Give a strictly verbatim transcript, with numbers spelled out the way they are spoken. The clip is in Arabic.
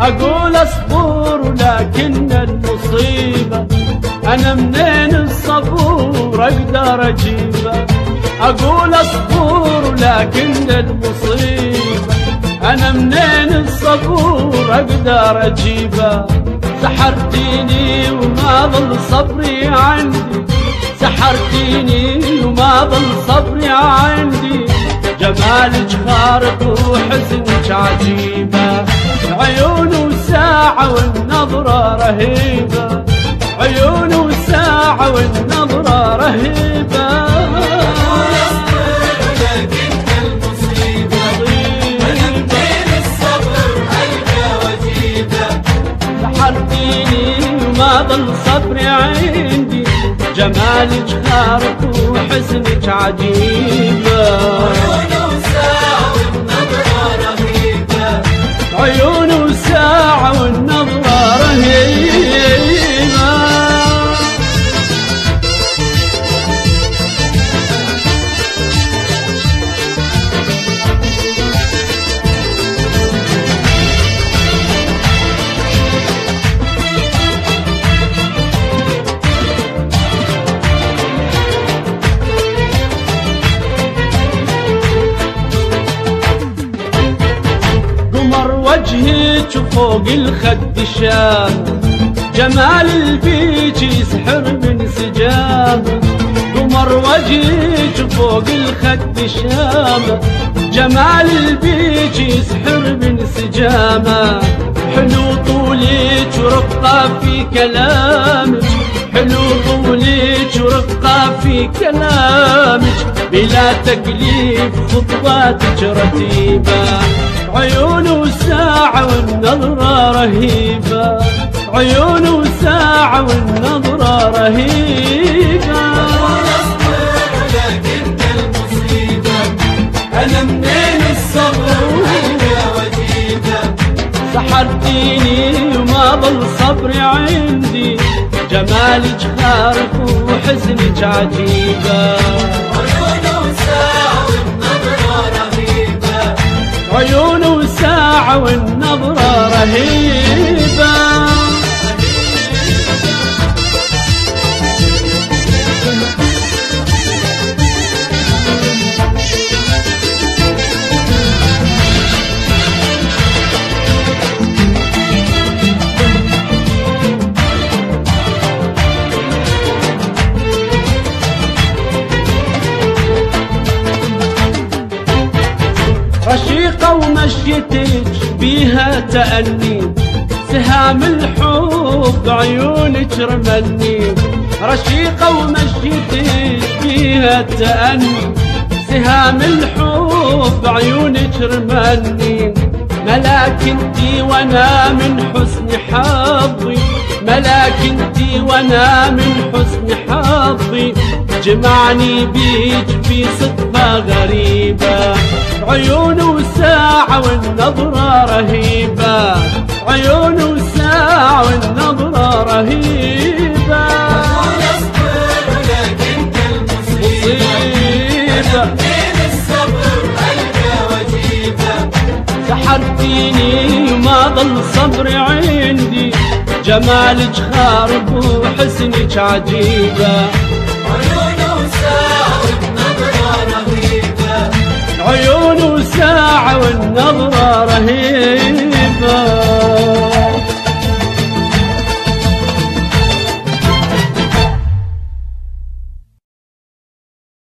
أقول أصبر لكن المصيبة أنا منين الصبور أقدر أجيبه. أقول أصبر لكن المصيبة أنا منين الصبور أقدر أجيبه. سحرتيني وما ظل صبري عندي، سحرتيني وما ظل صبري عندي. جمالك خارق وحزنك عجيبة، عيون ساعة والنظرة رهيبة، عيون ساعة والنظرة رهيبة. سحرتيني وما ظل صبري عندي، جمالك خارق وحزنك عجيبة، عيون ساعة والنظرة رهيبة، عيون ساعة والنظرة رهيبة. وجهك فوق الخد شام، جمال البيج يسحر من سجام. قمر وجهك فوق الخد شام، جمال البيج يسحر من سجامه. حلو طولك ورقة في كلامك، حلو طولك ورقة في كلامك. بلا تكليف خطواتك رتيبة، عيون ساعة والنظرة رهيبة، عيون ساعة والنظرة رهيبة. أصبر لكن المصيبة أنا منين الصبر وجيبة. سحرتيني وما ظل صبري عندي، جمالك خارق وحزنك عجيبة، عيون ساعة والنظرة رهيبة، عيون ساعة والنظرة رهيبة. رشيقة ومشيتك بيها تأني، سهام الحب عيونك رملني. رشيقة ومشيتك بيها تأني، سهام الحب عيونك رملني. ملاك انتي وانا من حسن حظي، ملاك انتي وانا من حسن حظي. جمعني بيك في صدفة غريبة، عيون ساعة والنظرة رهيبة، عيون ساعة والنظرة رهيبة. أصبر لكن المصيبة من الصبر ألقى وجيبة. سحرتيني وما ظل صبري عندي، جمالك خارق وحسنك عجيبة،